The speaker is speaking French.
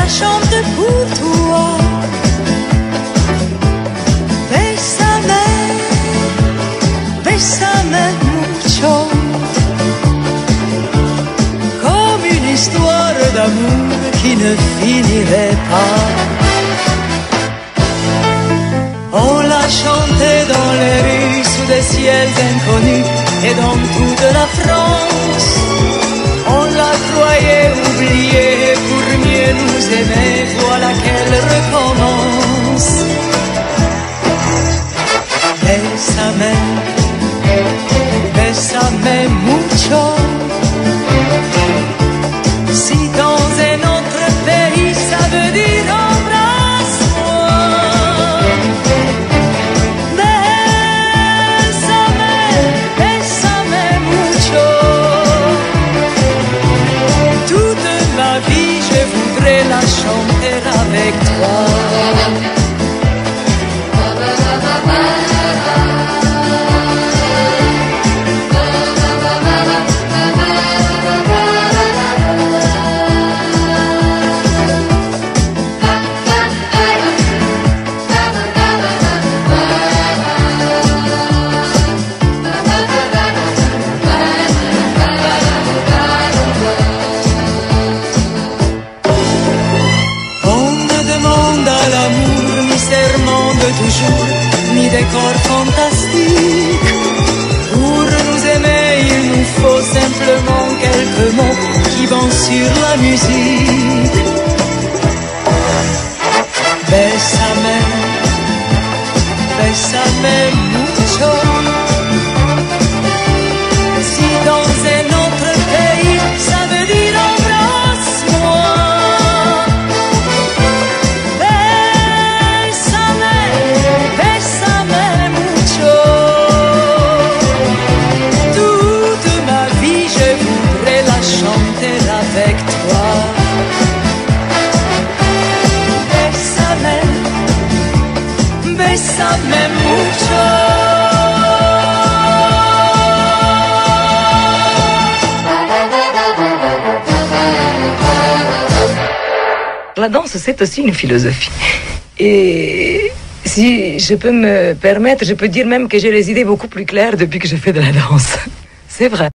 la chante pour toi. Bésame mucho, comme une histoire d'amour qui ne finirait pas. On l'a chanté dans les rues sous des ciels inconnus et dans toute la France. On la croyait oubliée pour mieux nous aimer, voilà qu'elle recommence. Bésame mucho. Si dans un autre pays ça veut dire embrasse-moi. Bésame mucho. Toute ma vie je voudrais la chanter avec toi. Toujours, ni décor fantastique. Pour nous aimer, il nous faut simplement quelques mots qui vont sur la musique. Bésame mucho. Si dans un autre pays, ça veut dire embrasse-moi. Avec toi, bésame mucho. La danse, c'est aussi une philosophie. Et si je peux me permettre, je peux dire même que j'ai les idées beaucoup plus claires depuis que je fais de la danse. C'est vrai.